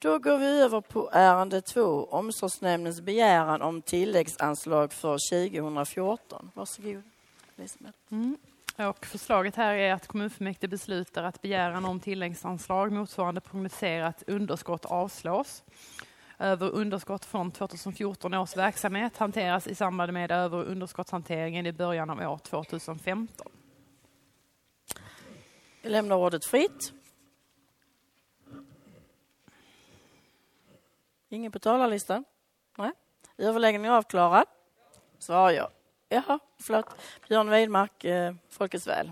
Då går vi över på ärende 2, omsorgsnämndens begäran om tilläggsanslag för 2014. Varsågod, Elisabeth. Och förslaget här är att kommunfullmäktige beslutar att begäran om tilläggsanslag motsvarande prognostiserat underskott avslås. Över- och underskott från 2014 års verksamhet hanteras i samband med över- och underskottshanteringen i början av år 2015. Jag lämnar ordet fritt. Ingen på talarlistan? Nej. Överläggningen är avklarad. Svarar jag. Jaha, förlåt. Björn Weidmark, Folkets väl.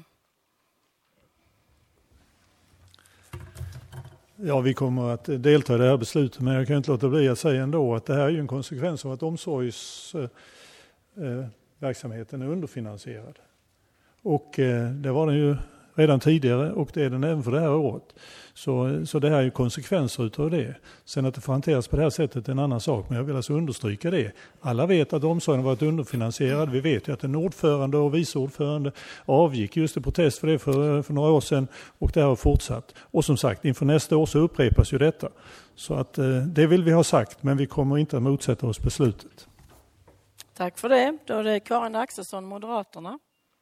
Ja, vi kommer att delta i det här beslutet, men jag kan inte låta bli att säga ändå att det här är ju en konsekvens av att omsorgsverksamheten är underfinansierad. Och det var den ju redan tidigare och det är den även för det här året. Så det här är ju konsekvenser utav det. Sen att det får hanteras på det här sättet är en annan sak, men jag vill alltså understryka det. Alla vet att omsorgen har varit underfinansierad. Vi vet ju att en ordförande och vice ordförande avgick just i protest för det för några år sedan och det har fortsatt. Och som sagt, inför nästa år så upprepas ju detta. Så att det vill vi ha sagt, men vi kommer inte att motsätta oss beslutet. Tack för det. Då är det Karin Axelsson, Moderaterna.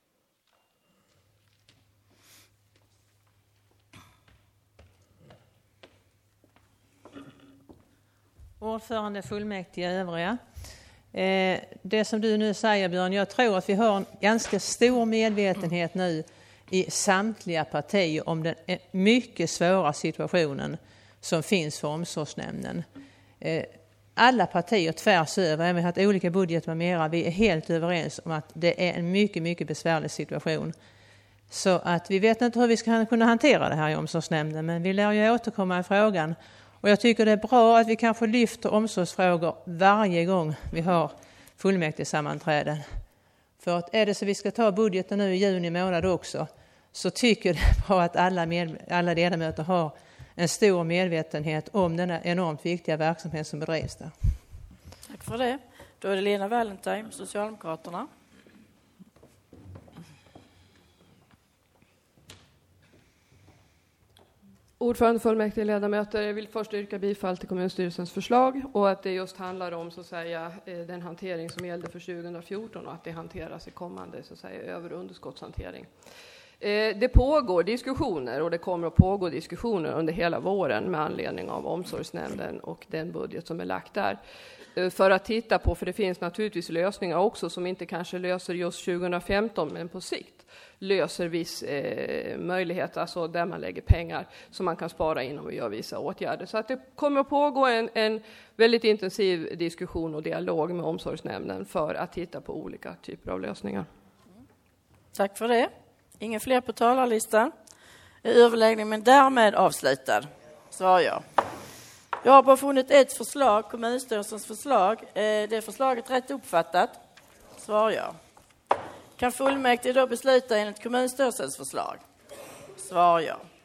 Ordförande, fullmäktige, övriga. Det som du nu säger, Björn, jag tror att vi har en ganska stor medvetenhet nu i samtliga partier om den mycket svåra situationen som finns för omsorgsnämnden. Alla partier tvärs över, även haft olika budgetar med mera, vi är helt överens om att det är en mycket, mycket besvärlig situation. Så att vi vet inte hur vi ska kunna hantera det här i omsorgsnämnden, men vi lär ju återkomma i frågan. Och jag tycker det är bra att vi kanske lyfter omsorgsfrågor varje gång vi har fullmäktigesammanträden. För att är det så vi ska ta budgeten nu i juni månad också, så tycker det är bra att alla ledamöter har en stor medvetenhet om den enormt viktiga verksamhet som bedrivs där. Tack för det. Då är det Lena Valentine, Socialdemokraterna. Ordförande, fullmäktige, ledamöter, jag vill först yrka bifall till kommunstyrelsens förslag och att det just handlar om så att säga den hantering som gällde för 2014 och att det hanteras i kommande så att säga över- och underskottshantering. Det pågår diskussioner och det kommer att pågå diskussioner under hela våren med anledning av omsorgsnämnden och den budget som är lagt där. För att titta på, för det finns naturligtvis lösningar också som inte kanske löser just 2015 men på sikt löser viss möjlighet, alltså där man lägger pengar som man kan spara in och gör vissa åtgärder. Så att det kommer att pågå en väldigt intensiv diskussion och dialog med omsorgsnämnden för att titta på olika typer av lösningar. Tack för det. Ingen fler på talarlistan. Överläggningen därmed avslutad. Svarar jag. Jag har bara funnit ett förslag, kommunstyrelsens förslag. Det förslaget rätt uppfattat. Svarar jag. Kan fullmäktige då besluta enligt kommunstyrelsens förslag? Svarar jag.